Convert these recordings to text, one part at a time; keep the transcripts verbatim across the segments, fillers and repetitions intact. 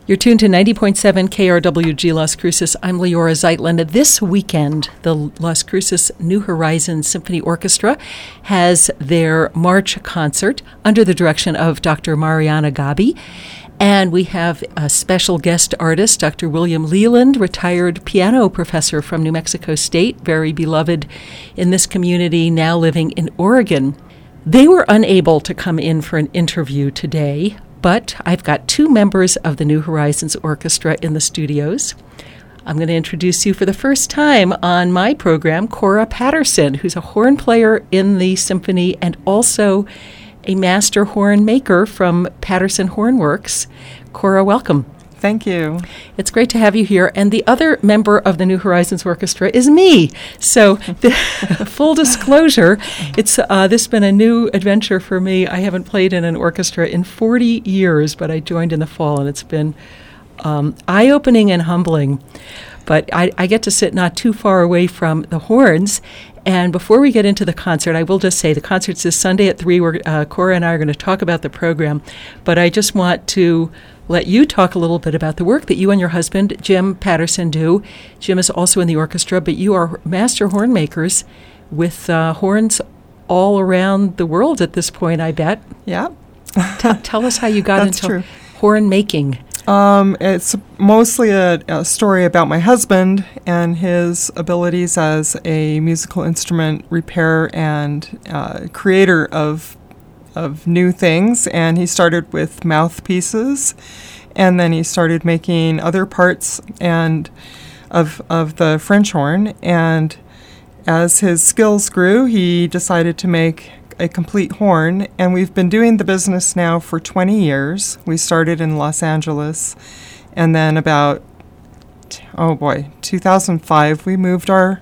You're tuned to ninety point seven K R W G Las Cruces. I'm Leora Zeitlin. This weekend, the Las Cruces New Horizons Symphony Orchestra has their March concert under the direction of Doctor Mariana Gabi. And we have a special guest artist, Doctor William Leland, retired piano professor from New Mexico State, very beloved in this community, now living in Oregon. They were unable to come in for an interview today, but I've got two members of the New Horizons Orchestra in the studios. I'm going to introduce you for the first time on my program, Cora Patterson, who's a horn player in the symphony and also a master horn maker from Patterson Hornworks. Cora, welcome. Thank you. It's great to have you here. And the other member of the New Horizons Orchestra is me. So, the, full disclosure, it's uh, this has been a new adventure for me. I haven't played in an orchestra in forty years, but I joined in the fall, and it's been um, eye-opening and humbling. But I, I get to sit not too far away from the horns. And before we get into the concert, I will just say the concert's this Sunday at three. Where uh, Cora and I are going to talk about the program. But I just want to let you talk a little bit about the work that you and your husband, Jim Patterson, do. Jim is also in the orchestra, but you are master horn makers with uh, horns all around the world at this point, I bet. Yeah. T- tell us how you got That's into true. horn making. Um, it's mostly a, a story about my husband and his abilities as a musical instrument repairer and uh, creator of of new things. And he started with mouthpieces, and then he started making other parts and of of the French horn. And as his skills grew, he decided to make a complete horn, and we've been doing the business now for twenty years. We started in Los Angeles, and then about, oh boy, two thousand five, we moved our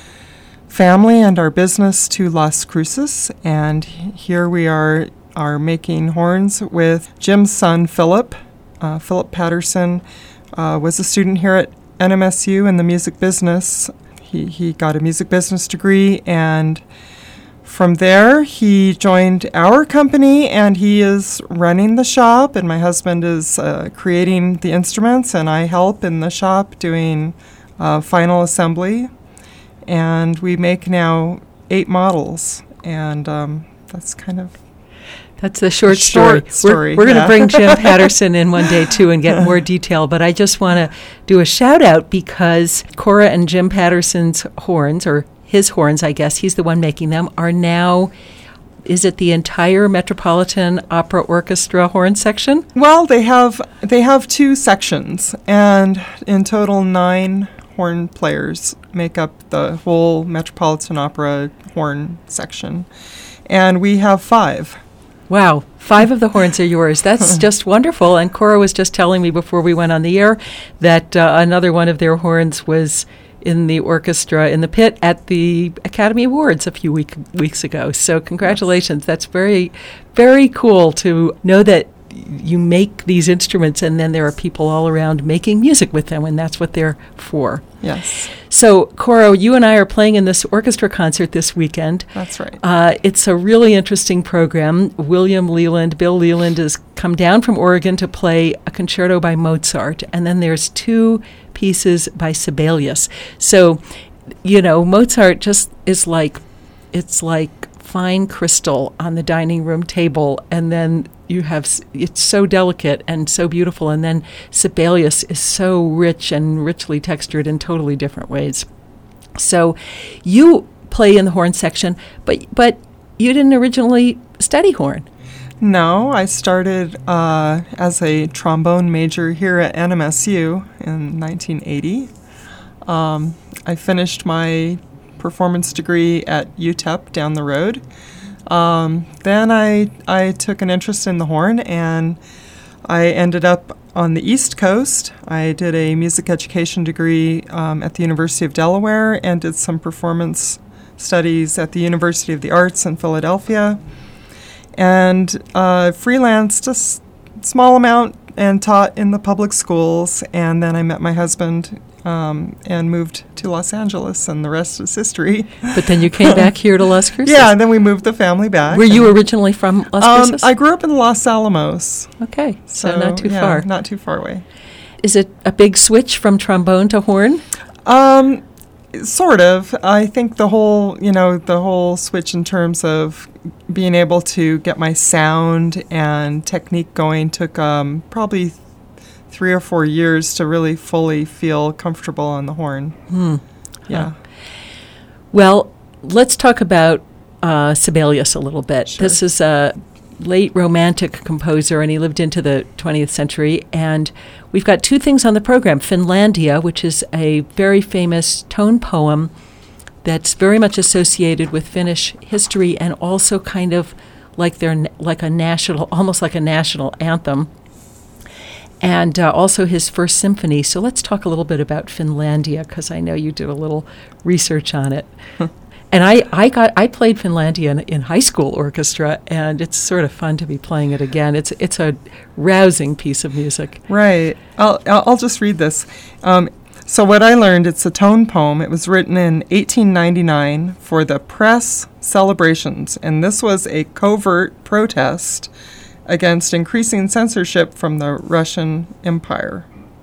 family and our business to Las Cruces, and here we are are making horns with Jim's son, Philip. Uh, Philip Patterson uh, was a student here at N M S U in the music business. He, he got a music business degree, and from there, he joined our company, and he is running the shop, and my husband is uh, creating the instruments, and I help in the shop doing uh, final assembly. And we make now eight models, and um, that's kind of That's the short, short story. story. We're, we're yeah. going to bring Jim Patterson in one day, too, and get more detail. But I just want to do a shout-out because Cora and Jim Patterson's horns, or his horns, I guess, he's the one making them, are now, is it the entire Metropolitan Opera Orchestra horn section? Well, they have they have two sections, and in total nine horn players make up the whole Metropolitan Opera horn section, and we have five. Wow, five of the horns are yours. That's just wonderful. And Cora was just telling me before we went on the air that uh, another one of their horns was in the orchestra in the pit at the Academy Awards a few week, weeks ago. So congratulations. Yes. That's very, very cool to know that you make these instruments and then there are people all around making music with them, and that's what they're for. Yes. So, Cora, you and I are playing in this orchestra concert this weekend. That's right. Uh, it's a really interesting program. William Leland, Bill Leland, has come down from Oregon to play a concerto by Mozart, and then there's two pieces by Sibelius. So, you know, Mozart just is like, it's like fine crystal on the dining room table, and then you have, it's so delicate and so beautiful, and then Sibelius is so rich and richly textured in totally different ways. So you play in the horn section, but but you didn't originally study horn. No, I started uh, as a trombone major here at N M S U in nineteen eighty. Um, I finished my performance degree at U T E P down the road. Um, then I I took an interest in the horn, and I ended up on the East Coast. I did a music education degree um, at the University of Delaware and did some performance studies at the University of the Arts in Philadelphia, and uh, freelanced a s- small amount and taught in the public schools, and then I met my husband um, and moved to Los Angeles, and the rest is history. But then you came back here to Las Cruces. Yeah, and then we moved the family back. Were you originally from Las um, Cruces? I grew up in Los Alamos. Okay, so, So, not too yeah, far. not too far away. Is it a big switch from trombone to horn? Um, sort of. I think the whole, you know, the whole switch in terms of being able to get my sound and technique going took um, probably th- three or four years to really fully feel comfortable on the horn. Hmm. Yeah. Well, let's talk about uh, Sibelius a little bit. Sure. This is a late Romantic composer, and he lived into the twentieth century. And we've got two things on the program. Finlandia, which is a very famous tone poem that's very much associated with Finnish history and also kind of like their na- like a national, almost like a national anthem. And uh, also his first symphony. So let's talk a little bit about Finlandia, because I know you did a little research on it. And I, I got I played Finlandia in, in high school orchestra, and it's sort of fun to be playing it again. It's it's a rousing piece of music. Right. I'll, I'll I'll just read this. Um, so what I learned, it's a tone poem. It was written in eighteen ninety-nine for the press celebrations, and this was a covert protest against increasing censorship from the Russian Empire.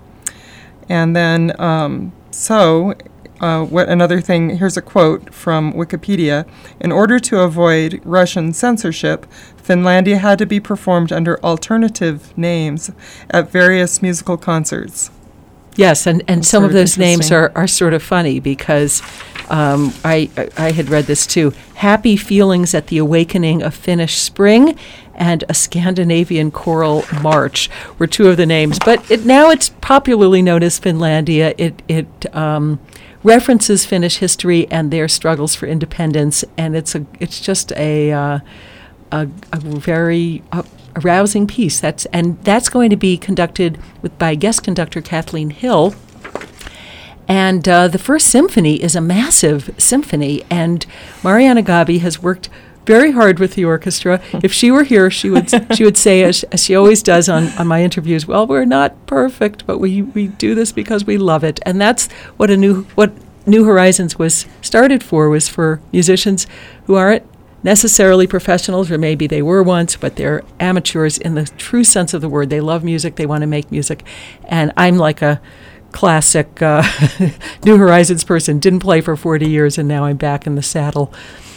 And then, um, so... Uh, what another thing, here's a quote from Wikipedia. In order to avoid Russian censorship, Finlandia had to be performed under alternative names at various musical concerts. Yes, and, and That's some sort of of those names interesting. are, are sort of funny because um, I, I had read this too. Happy Feelings at the Awakening of Finnish Spring and A Scandinavian Choral March were two of the names. But it, now it's popularly known as Finlandia. It, it um, references Finnish history and their struggles for independence, and it's a it's just a uh, a, a very uh, arousing piece. That's and that's going to be conducted with by guest conductor Kathleen Hill. And uh, the first symphony is a massive symphony, and Mariana Gabi has worked very hard with the orchestra. If she were here, she would she would say, as, as she always does on, on my interviews, well, we're not perfect, but we, we do this because we love it. And that's what a new what New Horizons was started for, was for musicians who aren't necessarily professionals, or maybe they were once, but they're amateurs in the true sense of the word. They love music, they want to make music. And I'm like a classic uh, New Horizons person, didn't play for forty years, and now I'm back in the saddle.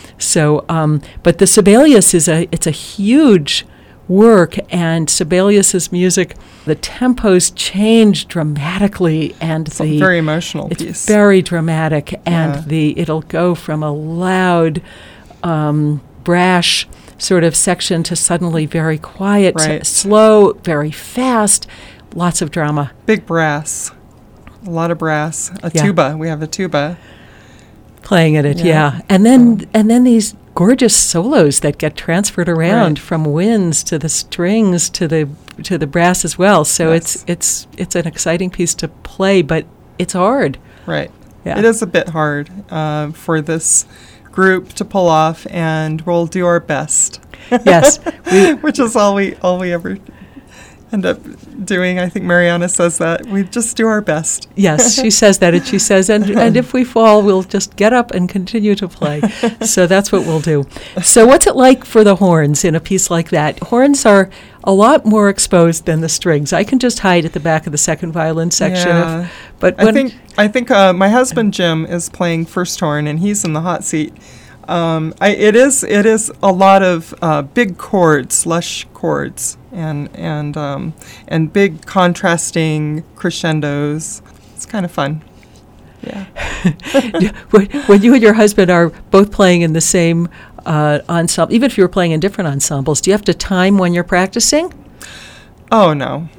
So, um, but the Sibelius is a, it's a huge work, and Sibelius's music, the tempos change dramatically, and It's the a very emotional it's piece. very dramatic, and Yeah. the it'll go from a loud, um, brash sort of section to suddenly very quiet, Right. slow, very fast, lots of drama. Big brass. A lot of brass. A Yeah. tuba. We have a tuba. Playing at it, yeah. Yeah. And then and then these gorgeous solos that get transferred around Right. from winds to the strings to the to the brass as well. So Yes. it's it's it's an exciting piece to play, but it's hard. Right. Yeah. It is a bit hard uh, for this group to pull off, and we'll do our best. Yes. We, Which is all we all we ever end up doing. I think Mariana says that. We just do our best. yes, she says that, and she says, and and if we fall, we'll just get up and continue to play. So that's what we'll do. So what's it like for the horns in a piece like that? Horns are a lot more exposed than the strings. I can just hide at the back of the second violin section. Yeah. If, but I when, think I think uh, my husband Jim is playing first horn, and he's in the hot seat. Um, I, it is it is a lot of uh, big chords, lush chords, and and um, and big contrasting crescendos. It's kind of fun. Yeah. when when you and your husband are both playing in the same uh, ensemble, even if you're playing in different ensembles, do you have to time when you're practicing? Oh no.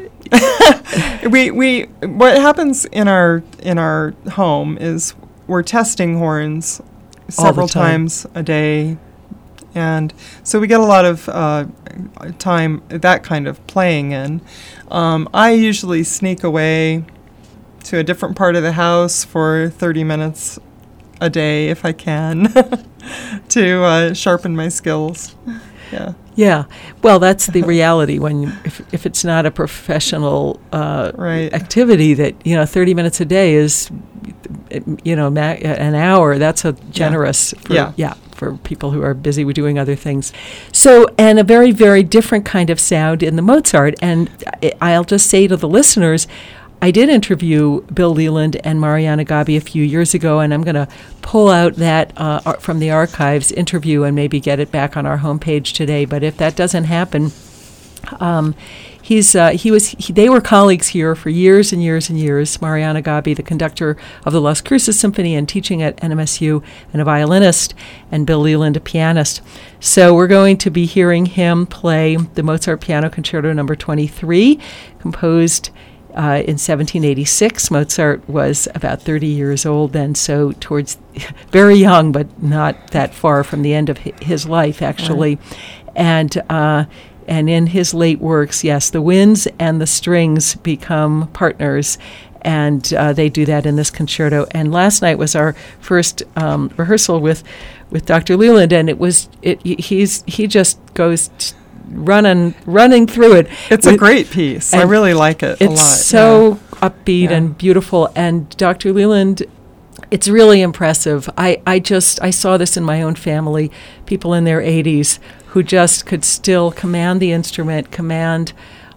we we what happens in our in our home is we're testing horns several time. times a day, and so we get a lot of uh, time that kind of playing in. Um, I usually sneak away to a different part of the house for thirty minutes a day if I can to uh, sharpen my skills. Yeah. Yeah. Well, that's the reality when you, if if it's not a professional uh, Right. activity that, you know, thirty minutes a day is, you know, ma- an hour. That's a generous. For, Yeah. yeah. For people who are busy with doing other things. So, and a very, very different kind of sound in the Mozart. And I- I'll just say to the listeners, I did interview Bill Leland and Mariana Gabi a few years ago, and I'm going to pull out that uh, ar- from the archives interview and maybe get it back on our homepage today. But if that doesn't happen, um, he's uh, he was he, they were colleagues here for years and years and years. Mariana Gabi, the conductor of the Las Cruces Symphony and teaching at N M S U, and a violinist, and Bill Leland, a pianist. So we're going to be hearing him play the Mozart Piano Concerto Number twenty-three, composed Uh, in seventeen eighty-six. Mozart was about thirty years old then, so towards very young, but not that far from the end of hi- his life, actually. Right. And uh, and in his late works, yes, the winds and the strings become partners, and uh, they do that in this concerto. And last night was our first um, rehearsal with with Doctor Leland, and it was it. He's he just goes. T- running running through it. It's a great piece. I really like it a lot. It's so yeah. upbeat Yeah. and beautiful. And Doctor Leland, it's really impressive. I, I just, I saw this in my own family, people in their eighties who just could still command the instrument, command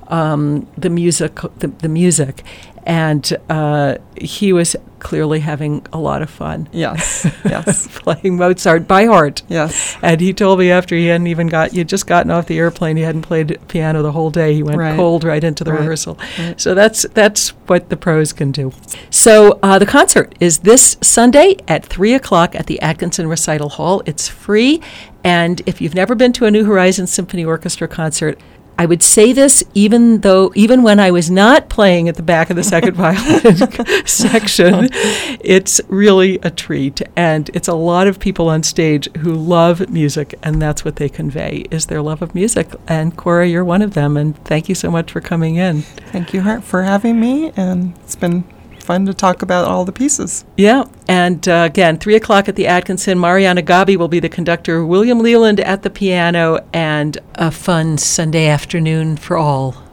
um, the music, the, the music. And uh, he was clearly having a lot of fun. Yes, yes. Playing Mozart by heart. Yes. And he told me after he hadn't even got, he'd just gotten off the airplane, he hadn't played piano the whole day. He went Right. cold right into the Right. rehearsal. Right. So that's that's what the pros can do. So uh, the concert is this Sunday at three o'clock at the Atkinson Recital Hall. It's free. And if you've never been to a New Horizons Symphony Orchestra concert, I would say this even though, even when I was not playing at the back of the second violin section, it's really a treat. And it's a lot of people on stage who love music, and that's what they convey, is their love of music. And Cora, you're one of them, and thank you so much for coming in. Thank you Har- for having me, and it's been fun to talk about all the pieces. Yeah, and uh, again, three o'clock at the Atkinson. Mariana Gabi will be the conductor, William Leland at the piano, and a fun Sunday afternoon for all.